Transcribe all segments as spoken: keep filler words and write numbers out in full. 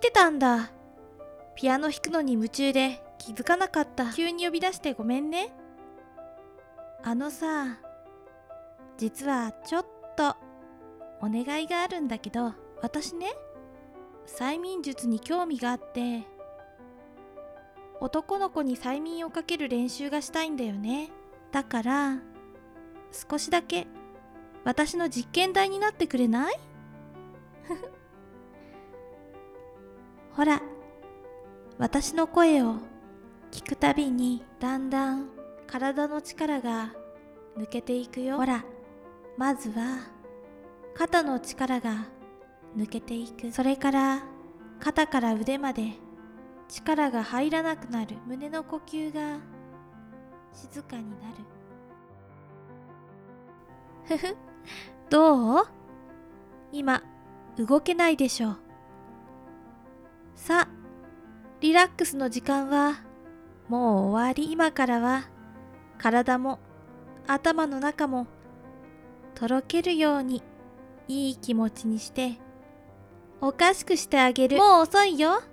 てたんだ。ピアノ弾くのに夢中で気づかなかった。急に呼び出してごめんね。あのさ、実はちょっとお願いがあるんだけど、私ね、催眠術に興味があって、男の子に催眠をかける練習がしたいんだよね。だから少しだけ私の実験台になってくれない？ほら、私の声を聞くたびにだんだん体の力が抜けていくよ。ほら、まずは肩の力が抜けていく。それから肩から腕まで力が入らなくなる。胸の呼吸が静かになる。ふふ、どう？今動けないでしょ。さあ、リラックスの時間はもう終わり。今からは体も頭の中もとろけるようにいい気持ちにしておかしくしてあげる。もう遅いよ。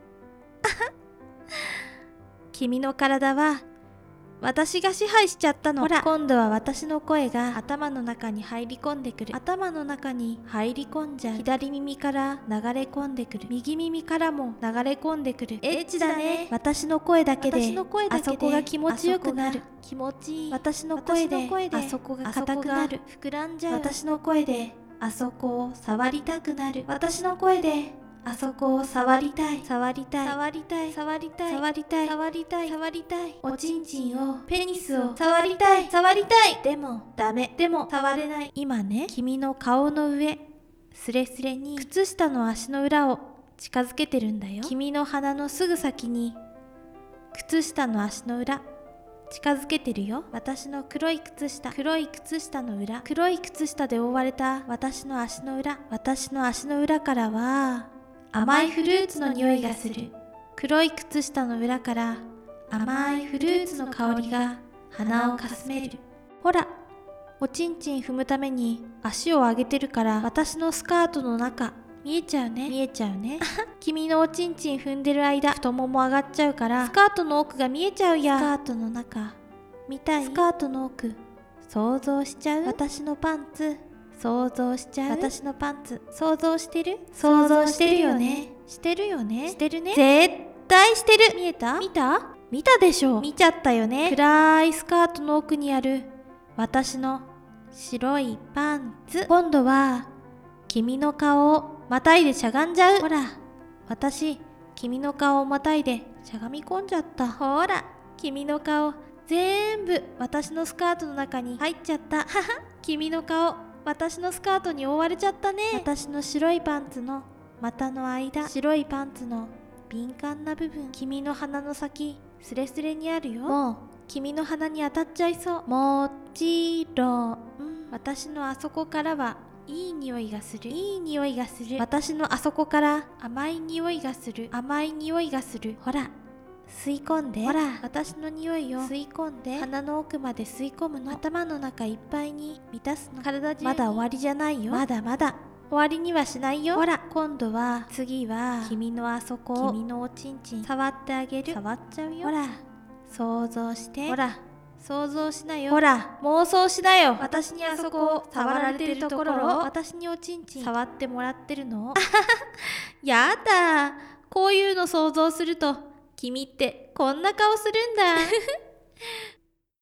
君の体は私が支配しちゃったの。ほら、今度は私の声が頭の中に入り込んでくる。頭の中に入り込んじゃう。左耳から流れ込んでくる。右耳からも流れ込んでくる。エッチだね。私の声だけであそこが気持ちよくなる。気持ちいい。私の声であそこが硬くなる。膨らんじゃう。私の声であそこを触りたくなる。私の声であそこを触りたい。触りたい。触りたい。触りたい。触りたい。触りたい。触りたい。おちんちんを、ペニスを触りたい。触りたい。でもダメ。でも触れない。今ね、君の顔の上スレスレに靴下の足の裏を近づけてるんだよ。君の鼻のすぐ先に靴下の足の裏近づけてるよ。私の黒い靴下、黒い靴下の裏、黒い靴下で覆われた私の足の裏。私の足の裏からは甘いフルーツの匂いがする。黒い靴下の裏から甘いフルーツの香りが鼻をかすめる。ほら、おちんちん踏むために足を上げてるから私のスカートの中見えちゃうね。見えちゃうね。君のおちんちん踏んでる間、太もも上がっちゃうからスカートの奥が見えちゃうや。スカートの中見たい？スカートの奥想像しちゃう？私のパンツ想像しちゃう？私のパンツ想像してる？想像してるよね。してるよね。してるね。絶対してる。見えた？見た？見たでしょ。見ちゃったよね。暗いスカートの奥にある私の白いパンツ。今度は君の顔をまたいでしゃがんじゃう。ほら、私君の顔をまたいでしゃがみ込んじゃった。ほら、君の顔全部私のスカートの中に入っちゃった。はは、君の顔私のスカートに覆われちゃったね。私の白いパンツの股の間、白いパンツの敏感な部分、君の鼻の先スレスレにあるよ。もう君の鼻に当たっちゃいそう。もちろん私のあそこからはいい匂いがする。いい匂いがする。私のあそこから甘い匂いがする。甘い匂いがする。ほら、吸い込んで。ほら、私の匂いを吸い込んで鼻の奥まで吸い込むの。頭の中いっぱいに満たすの。体中。まだ終わりじゃないよ。まだまだ終わりにはしないよ。ほら、今度は次は君のあそこを、君のおちんちん触ってあげる。触っちゃうよ。ほら、想像して。ほら、想像しなよ。ほら、妄想しなよ。私にあそこを触られてるところを、私におちんちん触ってもらってるのを。やだ、こういうの想像すると君ってこんな顔するんだ。